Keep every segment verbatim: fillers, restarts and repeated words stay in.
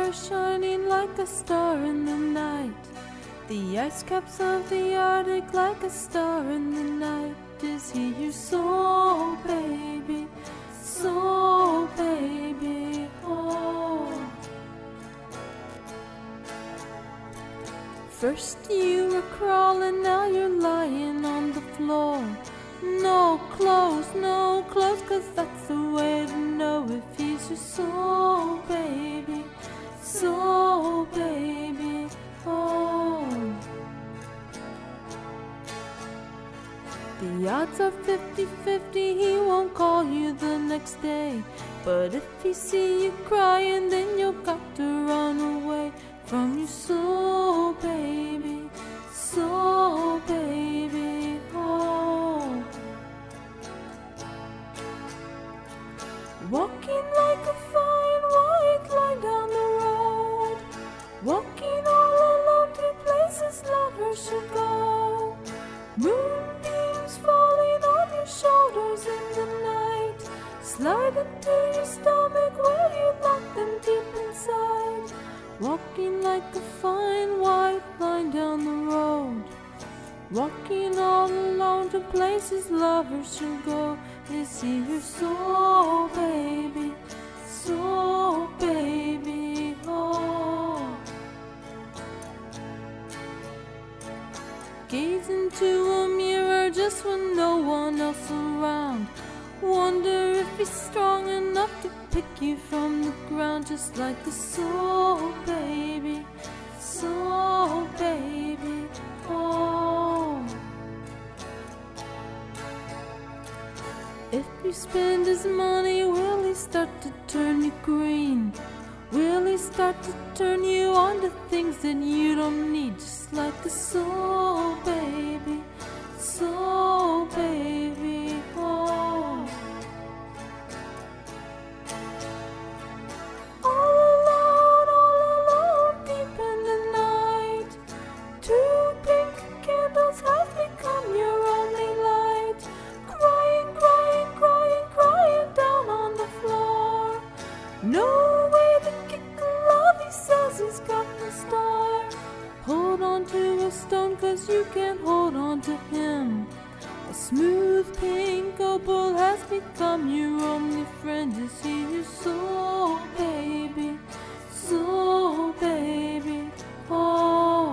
are shining like a star in the night. The ice caps of the Arctic like a star in the night. Is he your soul, baby? Soul, baby, oh. First you were crawling, now you're lying on the floor. No clothes, no clothes, 'cause that's the way to know if he's your soul, baby. Soul, baby, oh. The odds are fifty fifty, he won't call you the next day. But if he see you crying, then you've got to run away from your soul, baby. Soul, baby, oh. Walking like a fine white line down the road, walking all alone to places lovers should go. Moonbeams falling on your shoulders in the night, slide into your stomach where you lock them deep inside. Walking like a fine white line down the road, walking all alone to places lovers should go. Is he your soul, baby? Soul, baby, oh. Gaze into a mirror just when no one else around. Wonder if he's strong enough to pick you from the ground, just like a soul, baby. Soul, baby, oh. If you spend his money, will he start to turn you green? Will he start to turn you on to things that you don't need? Just like a soul, baby. Soul, baby, oh. All alone, all alone, deep in the night, two pink candles have become your only light. Crying, crying, crying, crying down on the floor. No way to kick the love he says he's got in store. Hold on to a stone, 'cause you can't hold on to him. A smooth pink opal has become your only friend. Is he your soul, baby? Soul, baby, oh.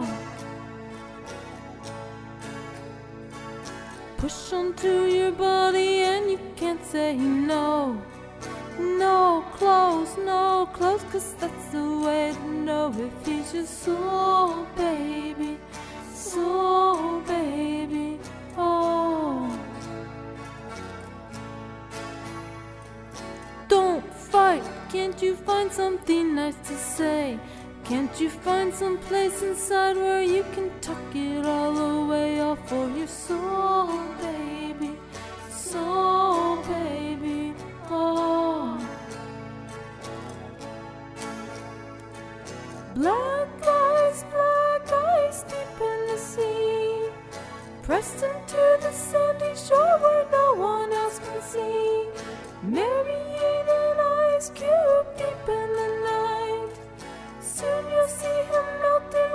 Push onto your body and you can't say no. No clothes, no clothes, 'cause that's the way to know if he's your soul, baby. Soul, baby, oh. Don't fight, can't you find something nice to say? Can't you find some place inside where you can tuck it all away, all for your soul, baby. Soul, baby, oh. Black eyes, black eyes deep in the sea, pressed into the sandy shore where no one else can see. Marrying an ice cube deep in the night, soon you'll see him melting